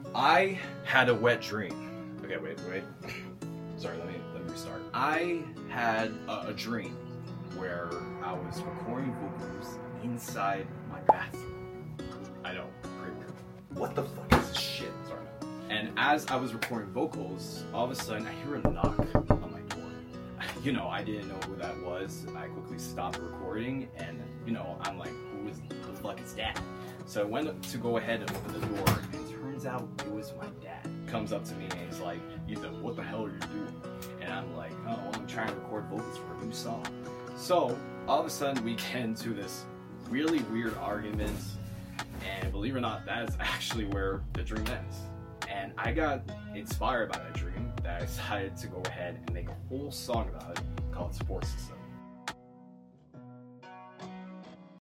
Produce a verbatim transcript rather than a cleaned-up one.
I had a wet dream. Okay, wait, wait. Sorry, let me let me restart. I had a, a dream where I was recording vocals inside my bathroom. I know, pretty weird. What the fuck is this shit? Sorry. And as I was recording vocals, all of a sudden I hear a knock on my door. You know, I didn't know who that was. I quickly stopped recording, and you know, I'm like, who is who the fuck is that? So I went to go ahead and open the door, and it turns out it was my dad. Comes up to me and he's like, Ethan, what the hell are you doing? And I'm like, oh, well, I'm trying to record vocals for a new song. So all of a sudden we get into this really weird argument, and believe it or not, that is actually where the dream ends. And I got inspired by that dream that I decided to go ahead and make a whole song about it called Support System.